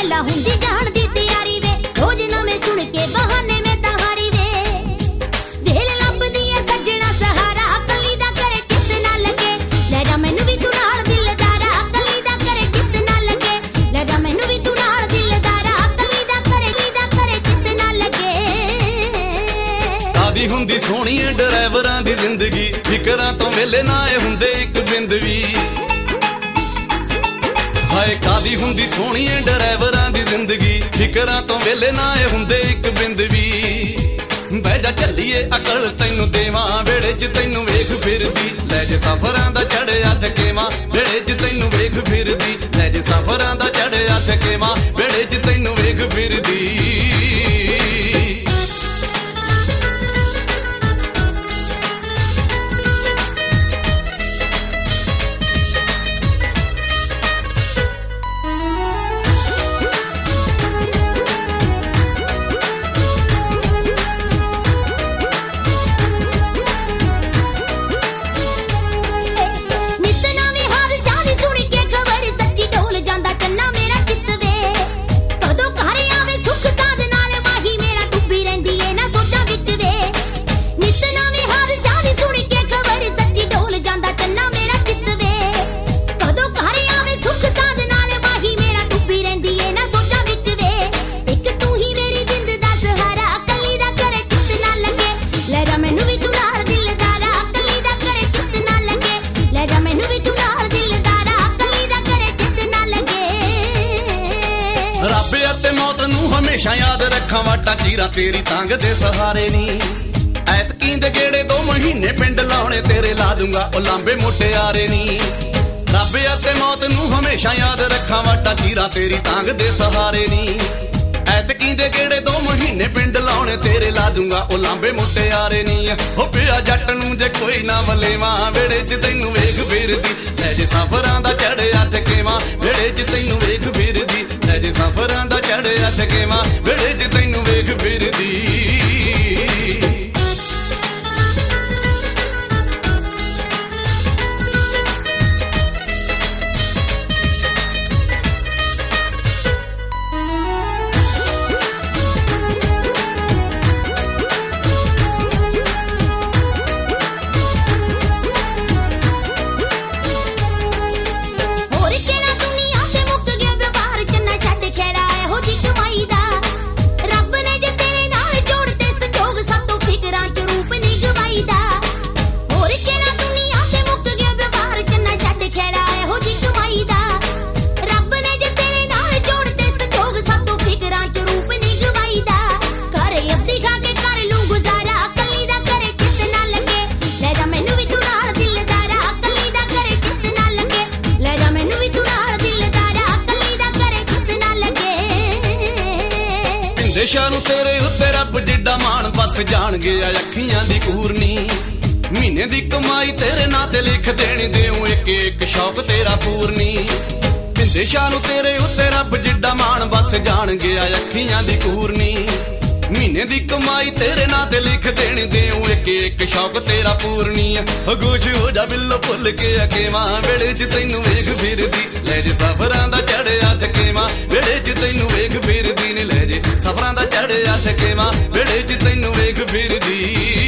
ਪਹਿਲਾਂ ਹੁੰਦੀ ਜਾਣ ਦੀ ਤਿਆਰੀ ਵੇ, ਰੋਜ਼ ਨਵੇਂ ਸੁਣ ਕੇ ਬਹਾਨੇ ਮੈਂ ਤਾਂ ਹਾਰੀ ਵੇ। ਵੇਲ ਲੱਭਦੀ ਐ ਸੱਜਣਾ ਸਹਾਰਾ, ਕੱਲੀ ਦਾ ਕਰੇ ਚਿੱਤ ਨਾ ਲੱਗੇ, ਲੈ ਜਾ ਮੈਨੂੰ ਵੀ ਤੂੰ ਨਾਲ ਦਿਲਦਾਰਾ, ਕੱਲੀ ਦਾ ਕਰੇ ਚਿੱਤ ਨਾ ਲੱਗੇ, ਲੈ ਜਾ ਮੈਨੂੰ ਵੀ ਤੂੰ ਨਾਲ ਦਿਲਦਾਰਾ, ਕੱਲੀ ਦਾ ਕਰੇ ਚਿੱਤ ਨਾ ਲੱਗੇ। ਕਾਦੀ ਹੁੰਦੀ ਸੋਹਣੀ ਡਰਾਈਵਰਾਂ ਦੀ ਜ਼ਿੰਦਗੀ, ਫਿਕਰਾਂ ਤੋਂ ਵੇਲੇ ਨਾ ਆਏ ਹੁੰਦੇ ਇੱਕ ਬਿੰਦ ਵੀ। ਹਾਏ ਕਾਦੀ ਹੁੰਦੀ ਸੋਹਣੀ ਡਰਾਈਵਰਾਂ ਦੀ ਜ਼ਿੰਦਗੀ, ਫਿਕਰਾਂ ਤੋਂ ਵੇਲੇ ਨਾ ਆਏ ਹੁੰਦੇ ਇੱਕ ਬਿੰਦ ਵੀ। ਬਹਿ ਜਾ ਚੱਲੀਏ ਅਕਲ ਤੈਨੂੰ ਦੇਵਾਂ, ਵੇੜੇ 'ਚ ਤੈਨੂੰ ਵੇਖ ਫਿਰਦੀ, ਲੈ ਜੇ ਸਫ਼ਰਾਂ ਦਾ ਚੜਿਆ ਥਕੇਵਾਂ, ਵੇੜੇ 'ਚ ਤੈਨੂੰ ਵੇਖ ਫਿਰਦੀ, ਲੈ ਜੇ ਸਫ਼ਰਾਂ ਦਾ ਚੜਿਆ ਥਕੇਵਾਂ, ਵੇੜੇ 'ਚ ਤੈਨੂੰ ਵੇਖ ਫਿਰਦੀ। ਰੱਬ ਅਤੇ ਮੌਤ ਨੂੰ ਹਮੇਸ਼ਾ ਯਾਦ ਰੱਖਾਂ, ਵਾਟਾਂ ਚੀਰਾਂ ਤੇਰੀ ਤੰਗ ਦੇ ਸਹਾਰੇ ਨੀ। ਐਤਕੀਂ ਦੇ ਗੇੜੇ 2 ਮਹੀਨੇ ਪਿੰਡ ਲਾਉਣੇ ਤੇਰੇ ਲਾ ਦੂੰਗਾ ਉਹ ਲਾਂਬੇ ਮੁਟਿਆਰੇ ਨੀ। ਰੱਬ ਅਤੇ ਮੌਤ ਨੂੰ ਹਮੇਸ਼ਾ ਯਾਦ ਰੱਖਾਂ, ਵਾਟਾਂ ਚੀਰਾਂ ਤੇਰੀ ਤੰਗ ਦੇ ਸਹਾਰੇ ਨੀ। ਐਤਕੀਂ ਦੇ ਗੇੜੇ 2 ਮਹੀਨੇ ਪਿੰਡ ਲਾਉਣੇ ਤੇਰੇ ਲਾ ਦੂੰਗਾ ਉਹ ਲਾਂਬੇ ਮੁਟਿਆਰੇ ਨੀ। ਹੋ ਪਿਆ ਜੱਟ ਨੂੰ ਜੇ ਕੋਈ ਨਾ ਵਲੇਵਾਂ, ਵੇੜੇ 'ਚ ਤੈਨੂੰ ਵੇਖ ਫਿਰਦੀ, ਲੈ ਜੇ ਸਫ਼ਰਾਂ ਦਾ ਚੜਿਆ ਥਕੇਵਾਂ, ਵੇੜੇ 'ਚ ਤੈਨੂੰ ਵੇਖ ਫਿਰਦੀ, ਲੈ ਜੇ ਸਫ਼ਰਾਂ ਦਾ ਚੜਿਆ ਥਕੇਵਾਂ, ਵੇੜੇ 'ਚ ਤੈਨੂੰ ਵੇਖ ਫਿਰਦੀ। ਦੇਸ਼ਾਂ ਨੂੰ ਤੇਰੇ ਉੱਤੇ ਰੱਬ ਜਿੱਡਾ ਮਾਣ, ਬਸ ਜਾਣਗੇ ਆ ਅੱਖੀਆਂ ਦੀ ਕੂਰਨੀ। ਮਹੀਨੇ ਦੀ ਕਮਾਈ ਤੇਰੇ ਨਾਂ ਤੇ ਲਿਖ ਦੇਣੀ, ਦਿਉ ਇੱਕ ਇੱਕ ਸ਼ੌਕ ਤੇਰਾ ਪੂਰਨੀ। ਦੇਸ਼ਾਂ ਨੂੰ ਤੇਰੇ ਉੱਤੇ ਰੱਬ ਜਿੱਡਾ ਮਾਣ, ਬਸ ਜਾਣਗੇ ਆ ਅੱਖੀਆਂ ਦੀ ਕੂਰਨੀ। ਮਹੀਨੇ ਦੀ ਕਮਾਈ ਤੇਰੇ ਨਾਂ ਤੇ ਲਿਖ ਦੇਣੀ, ਦਿਉ ਇੱਕ ਇੱਕ ਸ਼ੌਕ ਤੇਰਾ ਪੂਰਨੀ। ਖੁਸ਼ ਹੋ ਜਾ ਬਿੱਲੋ ਭੁੱਲ ਕੇ ਅਕੇਵਾਂ, ਵੇੜੇ 'ਚ ਤੈਨੂੰ ਵੇਖ ਫਿਰਦੀ, ਲੈ ਜੇ ਸਫ਼ਰਾਂ ਦਾ ਚੜਿਆ ਥਕੇਵਾਂ, ਵੇੜੇ 'ਚ ਤੈਨੂੰ ਵੇਖ ਫਿਰਦੀ ਨੀ। ਲੈ ਜੇ ਸਫ਼ਰਾਂ ਦਾ ਚੜਿਆ ਥਕੇਵਾਂ, ਵੇੜੇ 'ਚ ਤੈਨੂੰ ਵੇਖ ਫਿਰਦੀ।